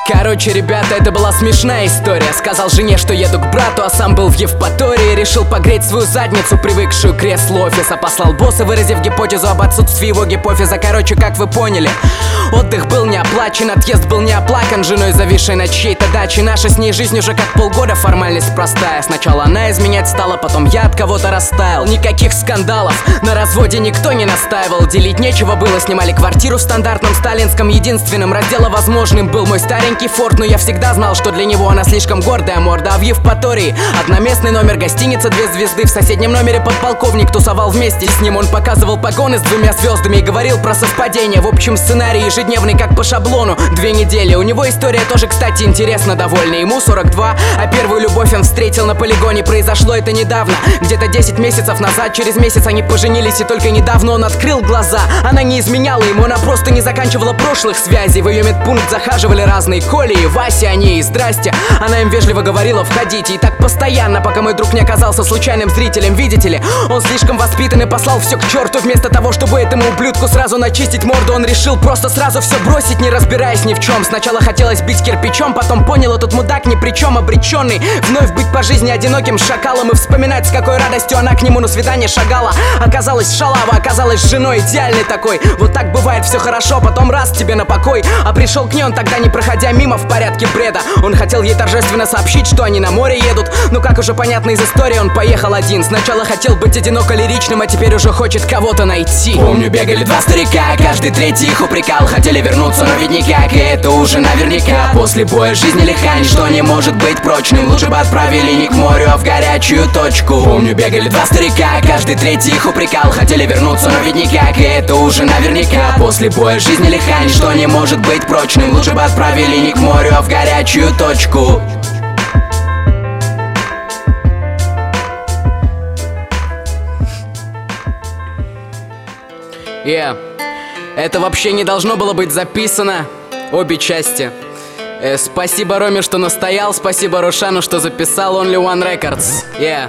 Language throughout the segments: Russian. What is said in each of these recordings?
Короче, ребята, это была смешная история. Сказал жене, что еду к брату, а сам был в Евпатории. Решил погреть свою задницу, привыкшую к креслу офиса. Послал босса, выразив гипотезу об отсутствии его гипофиза. Короче, как вы поняли, отдых был не оплачен, отъезд был не оплакан. Женой, зависшей над чьей-то дачей. Наша с ней жизнь уже как полгода, формальность простая. Сначала она изменять стала, потом я от кого-то растаял. Никаких скандалов, на разводе никто не настаивал. Делить нечего было, снимали квартиру в стандартном сталинском. Единственным разделом возможным был мой старенький Форд, но я всегда знал, что для него она слишком гордая морда. А в Евпатории одноместный номер, гостиница 2 звезды. В соседнем номере подполковник тусовал вместе с ним. Он показывал погоны с 2 звездами и говорил про совпадение. В общем, сценарий ежедневный, как по шаблону. 2 недели. У него история тоже, кстати, интересна довольно. Ему 42, а первую любовь он встретил на полигоне. Произошло это недавно, где-то 10 месяцев назад. Через месяц они поженились, и только недавно он открыл глаза. Она не изменяла ему, она просто не заканчивала прошлых связей. В ее медпункт захаживали разные Коли и Вася, они и здрасте. Она им вежливо говорила: входите. И так постоянно, пока мой друг не оказался случайным зрителем. Видите ли, он слишком воспитан и послал все к черту. Вместо того, чтобы этому ублюдку сразу начистить морду, он решил просто сразу все бросить, не разбираясь ни в чем. Сначала хотелось бить кирпичом, потом понял, этот мудак ни при чем, обреченный вновь быть по жизни одиноким шакалом. И вспоминать, с какой радостью она к нему на свидание шагала. Оказалась шалава, оказалась женой идеальной такой. Вот так бывает, все хорошо, потом раз тебе на покой. А пришел к ней он тогда, не проходя мимо, в порядке бреда. Он хотел ей торжественно сообщить, что они на море едут. Но, как уже понятно из истории, он поехал один. Сначала хотел быть одиноко лиричным, а теперь уже хочет кого-то найти. Помню, бегали 2 старика, каждый третий их упрекал. Хотели вернуться, но ведь никак, и это уже наверняка. После боя жизни лиха, ничто не может быть прочным. Лучше бы отправили не к морю, а в горячую точку. Помню, бегали 2 старика, каждый третий их упрекал. Хотели вернуться, но ведь никак, и это уже наверняка. После боя жизни лиха, ничто не может быть прочным. Лучше бы отправили не к морю, а в горячую точку. Это вообще не должно было быть записано, обе части. Спасибо Роме, что настоял, спасибо Рошану, что записал. Only One Records.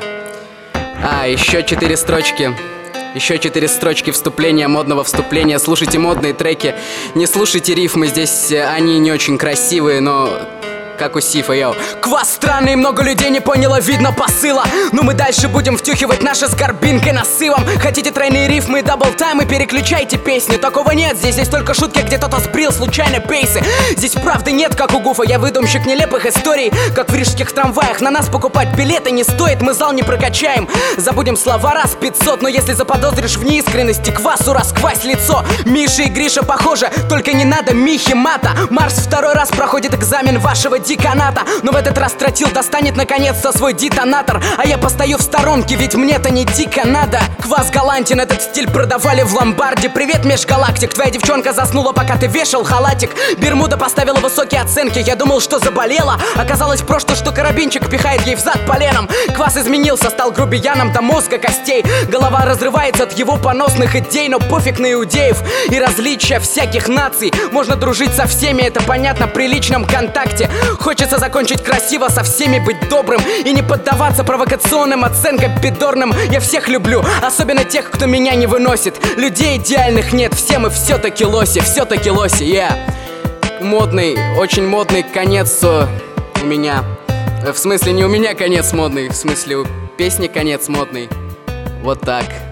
Еще 4 строчки. Еще 4 строчки вступления, модного вступления. Слушайте модные треки, не слушайте рифмы. Здесь они не очень красивые, но как у Сифа, йоу. Квас странный, много людей не поняло, видно посыла. Но мы дальше будем втюхивать наши с горбинкой насывом. Хотите тройные рифмы и даблтаймы, переключайте песни. Такого нет, здесь есть только шутки, где кто-то сбрил случайно пейсы. Здесь правды нет, как у Гуфа, я выдумщик нелепых историй. Как в рижских трамваях, на нас покупать билеты не стоит, мы зал не прокачаем. Забудем слова раз 500, но если заподозришь в неискренности, квасу расквась лицо. Миша и Гриша похоже, только не надо Михи мата. Марс 2-й раз проходит экзамен вашего деканата, но в этот раз тротил достанет наконец-то свой детонатор. А я постою в сторонке, ведь мне-то не дико надо. Квас галантен, этот стиль продавали в ломбарде. Привет, межгалактик, твоя девчонка заснула, пока ты вешал халатик. Бермуда поставила высокие оценки, я думал, что заболела. Оказалось просто, что карабинчик пихает ей в зад поленом. Квас изменился, стал грубияном до мозга костей. Голова разрывается от его поносных идей, но пофиг на иудеев и различия всяких наций. Можно дружить со всеми, это понятно при личном контакте. Хочется закончить красиво, со всеми быть добрым и не поддаваться провокационным оценкам пидорным. Я всех люблю, особенно тех, кто меня не выносит. Людей идеальных нет, все мы все-таки лоси, Модный, очень модный конец у меня. В смысле, не у меня конец модный, в смысле, у песни конец модный. Вот так.